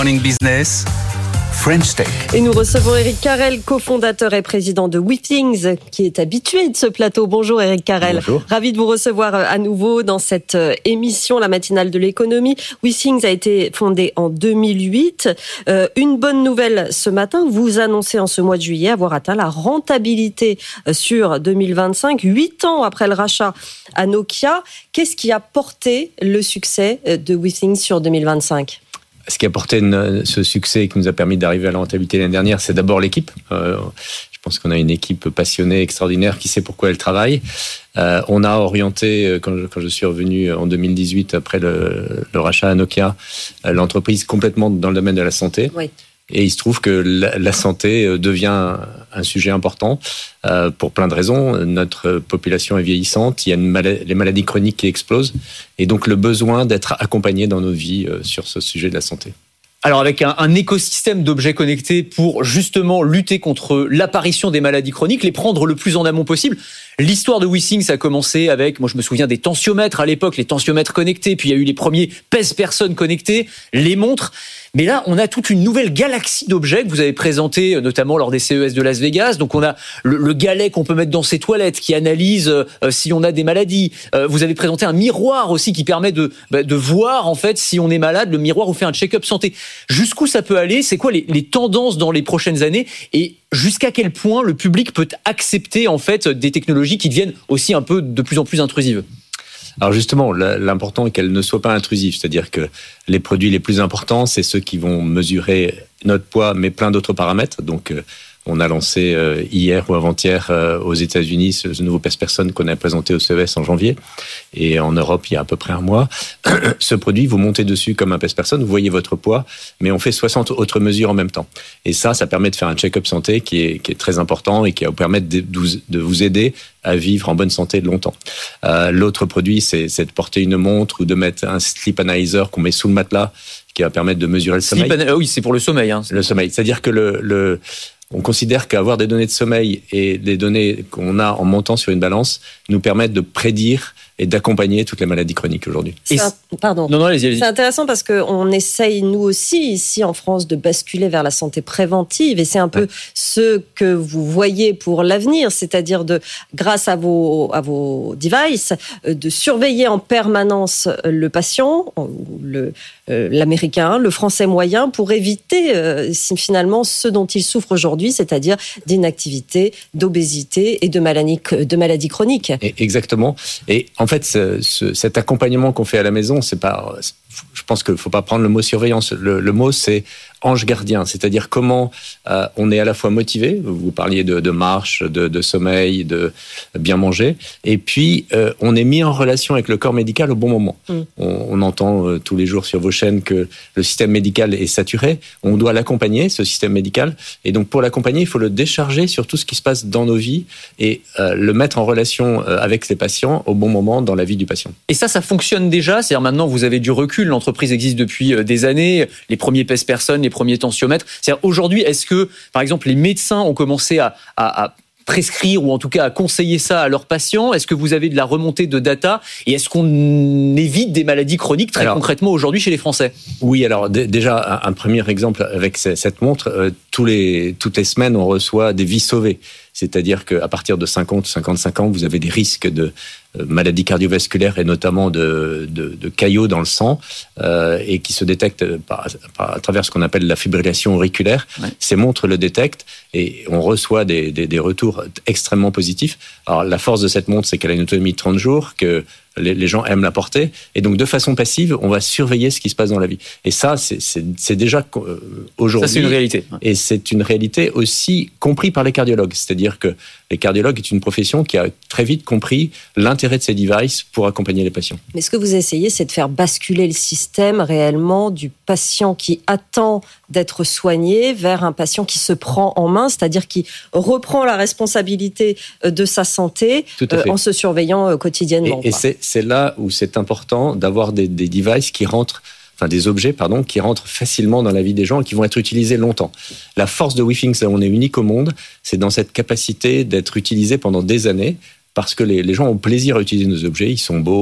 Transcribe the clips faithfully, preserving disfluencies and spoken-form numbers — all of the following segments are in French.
Morning Business, French Tech. Et nous recevons Éric Carrel, cofondateur et président de WeThings, qui est habitué de ce plateau. Bonjour Éric Carrel. Bonjour. Ravi de vous recevoir à nouveau dans cette émission, la matinale de l'économie. WeThings a été fondé en deux mille huit. Euh, une bonne nouvelle ce matin, vous annoncez en ce mois de juillet avoir atteint la rentabilité sur deux mille vingt-cinq, huit ans après le rachat à Nokia. Qu'est-ce qui a porté le succès de WeThings sur deux mille vingt-cinq ? Ce qui a porté une, ce succès et qui nous a permis d'arriver à la rentabilité l'année dernière, c'est d'abord l'équipe. Euh, je pense qu'on a une équipe passionnée, extraordinaire, qui sait pourquoi elle travaille. Euh, on a orienté, quand je, quand je suis revenu en deux mille dix-huit, après le, le rachat à Nokia, l'entreprise complètement dans le domaine de la santé. Oui. Et il se trouve que la, la santé devient un sujet important euh, pour plein de raisons. Notre population est vieillissante, il y a une maladie, les maladies chroniques qui explosent, et donc le besoin d'être accompagné dans nos vies euh, sur ce sujet de la santé. Alors avec un, un écosystème d'objets connectés pour justement lutter contre l'apparition des maladies chroniques, les prendre le plus en amont possible. L'histoire de WeThings a commencé avec, moi je me souviens des tensiomètres à l'époque, les tensiomètres connectés, puis il y a eu les premiers pèse-personnes connectés, les montres. Mais là, on a toute une nouvelle galaxie d'objets que vous avez présenté, notamment lors des C E S de Las Vegas. Donc, on a le, le galet qu'on peut mettre dans ses toilettes, qui analyse euh, si on a des maladies. Euh, vous avez présenté un miroir aussi qui permet de, bah, de voir, en fait, si on est malade. Le miroir vous fait un check-up santé. Jusqu'où ça peut aller ? C'est quoi les, les tendances dans les prochaines années ? Et jusqu'à quel point le public peut accepter, en fait, des technologies qui deviennent aussi un peu de plus en plus intrusives ? Alors justement, l'important est qu'elles ne soient pas intrusives, c'est-à-dire que les produits les plus importants, c'est ceux qui vont mesurer notre poids, mais plein d'autres paramètres. Donc, on a lancé hier ou avant-hier aux États-Unis ce nouveau pèse-personne qu'on a présenté au C E S en janvier, et en Europe il y a à peu près un mois. Ce produit, vous montez dessus comme un pèse-personne, vous voyez votre poids, mais on fait soixante autres mesures en même temps. Et ça, ça permet de faire un check-up santé qui est, qui est très important et qui va vous permettre de, de vous aider à vivre en bonne santé de longtemps. Euh, l'autre produit, c'est, c'est de porter une montre ou de mettre un sleep analyzer qu'on met sous le matelas, qui va permettre de mesurer le sommeil. Sleep, oui, c'est pour le sommeil. Hein. Le sommeil, c'est-à-dire que le, le on considère qu'avoir des données de sommeil et des données qu'on a en montant sur une balance nous permettent de prédire et d'accompagner toutes les maladies chroniques aujourd'hui. C'est un... Pardon. Non, non, allez-y, allez-y. C'est intéressant parce qu'on essaye, nous aussi, ici en France, de basculer vers la santé préventive. Et c'est un peu ouais. ce que vous voyez pour l'avenir, c'est-à-dire de, grâce à vos, à vos devices, de surveiller en permanence le patient, le, euh, l'américain, le français moyen, pour éviter euh, finalement ce dont il souffre aujourd'hui, c'est-à-dire d'inactivité, d'obésité et de maladies, de maladies chroniques. Et exactement. Et en fait, ce, ce, cet accompagnement qu'on fait à la maison, c'est pas, je pense qu'il ne faut pas prendre le mot surveillance. Le, le mot, c'est ange gardien, c'est-à-dire comment euh, on est à la fois motivé, vous parliez de, de marche, de, de sommeil, de bien manger, et puis euh, on est mis en relation avec le corps médical au bon moment. Mm. On, on entend euh, tous les jours sur vos chaînes que le système médical est saturé, on doit l'accompagner, ce système médical, et donc pour l'accompagner, il faut le décharger sur tout ce qui se passe dans nos vies et euh, le mettre en relation euh, avec les patients au bon moment dans la vie du patient. Et ça, ça fonctionne déjà, c'est-à-dire maintenant vous avez du recul, l'entreprise existe depuis des années, les premiers pèse-personnes, les premiers tensiomètres. C'est-à-dire aujourd'hui, est-ce que, par exemple, les médecins ont commencé à, à, à prescrire ou en tout cas à conseiller ça à leurs patients ? Est-ce que vous avez de la remontée de data ? Et est-ce qu'on évite des maladies chroniques très alors, concrètement aujourd'hui chez les Français ? Oui, alors d- déjà, un, un premier exemple avec c- cette montre, euh, tous les, toutes les semaines, on reçoit des vies sauvées. C'est-à-dire qu'à partir de cinquante, cinquante-cinq ans, vous avez des risques de euh, maladies cardiovasculaires et notamment de, de, de caillots dans le sang euh, et qui se détectent par, par, à travers ce qu'on appelle la fibrillation auriculaire. Ouais. Ces montres le détectent et on reçoit des, des, des retours extrêmement positifs. Alors la force de cette montre, c'est qu'elle a une autonomie de trente jours, que les, les gens aiment la porter, et donc de façon passive, on va surveiller ce qui se passe dans la vie. Et ça, c'est, c'est, c'est déjà euh, aujourd'hui. Ça, c'est une réalité. Ouais. Et c'est une réalité aussi compris par les cardiologues. C'est-à-dire que les cardiologues est une profession qui a très vite compris l'intérêt de ces devices pour accompagner les patients. Mais ce que vous essayez, c'est de faire basculer le système réellement du patient qui attend d'être soigné vers un patient qui se prend en main, c'est-à-dire qui reprend la responsabilité de sa santé euh, en se surveillant quotidiennement. Et, et c'est, c'est là où c'est important d'avoir des, des devices qui rentrent, enfin des objets, pardon, qui rentrent facilement dans la vie des gens et qui vont être utilisés longtemps. La force de WeThings, on est unique au monde, c'est dans cette capacité d'être utilisé pendant des années, parce que les, les gens ont plaisir à utiliser nos objets, ils sont beaux,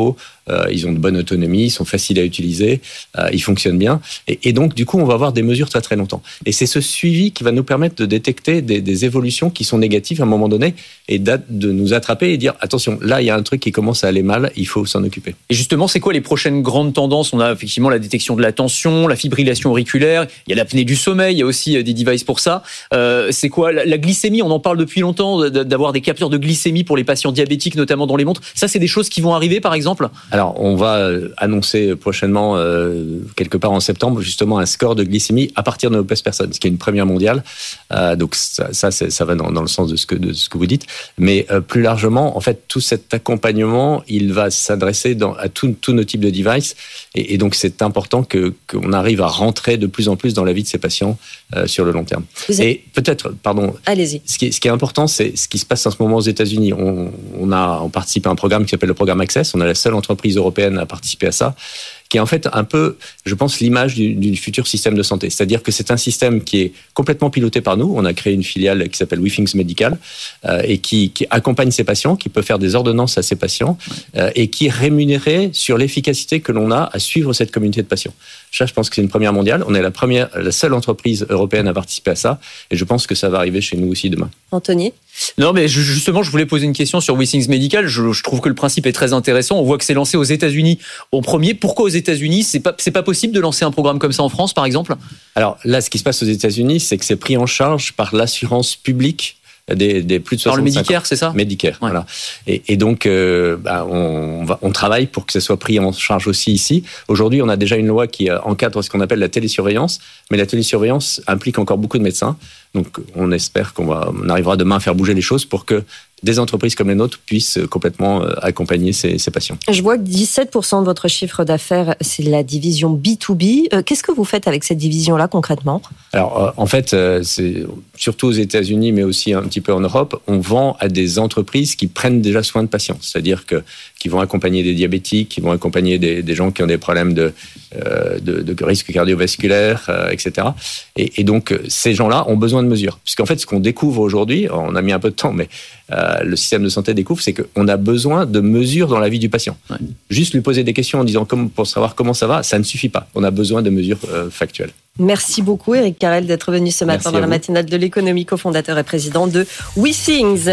euh, ils ont de bonne autonomie, ils sont faciles à utiliser, euh, ils fonctionnent bien. Et, et donc, du coup, on va avoir des mesures très très longtemps. Et c'est ce suivi qui va nous permettre de détecter des, des évolutions qui sont négatives à un moment donné et de nous attraper et dire attention, là, il y a un truc qui commence à aller mal, il faut s'en occuper. Et justement, c'est quoi les prochaines grandes tendances? On a effectivement la détection de la tension, la fibrillation auriculaire, il y a l'apnée du sommeil, il y a aussi des devices pour ça. Euh, c'est quoi la, la glycémie? On en parle depuis longtemps, d'avoir des capteurs de glycémie pour les patients diabétiques, notamment dans les montres. Ça, c'est des choses qui vont arriver, par exemple? Alors, on va annoncer prochainement, euh, quelque part en septembre, justement un score de glycémie à partir de nos best personnes, ce qui est une première mondiale. Euh, donc ça, ça, ça va dans, dans le sens de ce que, de ce que vous dites. Mais euh, plus largement, en fait, tout cet accompagnement, il va s'adresser dans, à tous nos types de devices. Et, et donc, c'est important que, qu'on arrive à rentrer de plus en plus dans la vie de ces patients euh, sur le long terme. Vous et êtes... peut-être, pardon, allez-y. Ce qui, est, ce qui est important, c'est ce qui se passe en ce moment aux États-Unis. On, on, a, on participe à un programme qui s'appelle le programme Access. On est la seule entreprise européenne à participer à ça, qui est en fait un peu, je pense, l'image du, du futur système de santé. C'est-à-dire que c'est un système qui est complètement piloté par nous. On a créé une filiale qui s'appelle WeThings Medical euh, et qui, qui accompagne ces patients, qui peut faire des ordonnances à ces patients euh, et qui est rémunéré sur l'efficacité que l'on a à suivre cette communauté de patients. Ça, je pense que c'est une première mondiale. On est la première, la seule entreprise européenne à participer à ça et je pense que ça va arriver chez nous aussi demain. Anthony ? Non, mais justement, je voulais poser une question sur WeThings Medical. Je, je trouve que le principe est très intéressant. On voit que c'est lancé aux États-Unis en premier. Pourquoi aux États-Unis ? C'est pas, c'est pas possible de lancer un programme comme ça en France, par exemple ? Alors là, ce qui se passe aux États-Unis, c'est que c'est pris en charge par l'assurance publique des, des plus de soixante-cinq ans. Par le Medicare, c'est ça ? Medicare, ouais. Voilà. Et, et donc, euh, bah, on, va, on travaille pour que ça soit pris en charge aussi ici. Aujourd'hui, on a déjà une loi qui encadre ce qu'on appelle la télésurveillance, mais la télésurveillance implique encore beaucoup de médecins. Donc, on espère qu'on va, on arrivera demain à faire bouger les choses pour que des entreprises comme les nôtres puissent complètement accompagner ces, ces patients. Je vois que dix-sept pour cent de votre chiffre d'affaires, c'est la division B to B. Qu'est-ce que vous faites avec cette division-là concrètement ? Alors, en fait, c'est surtout aux États-Unis, mais aussi un petit peu en Europe, on vend à des entreprises qui prennent déjà soin de patients. C'est-à-dire que qui vont accompagner des diabétiques, qui vont accompagner des, des gens qui ont des problèmes de, euh, de, de risque cardiovasculaire, euh, et cetera. Et, et donc, ces gens-là ont besoin de mesures. Puisqu'en fait, ce qu'on découvre aujourd'hui, on a mis un peu de temps, mais euh, le système de santé découvre, c'est qu'on a besoin de mesures dans la vie du patient. Ouais. Juste lui poser des questions en disant comme, pour savoir comment ça va, ça ne suffit pas. On a besoin de mesures euh, factuelles. Merci beaucoup, Éric Carrel, d'être venu ce matin Merci dans la matinale de l'économie, cofondateur et président de WeThings.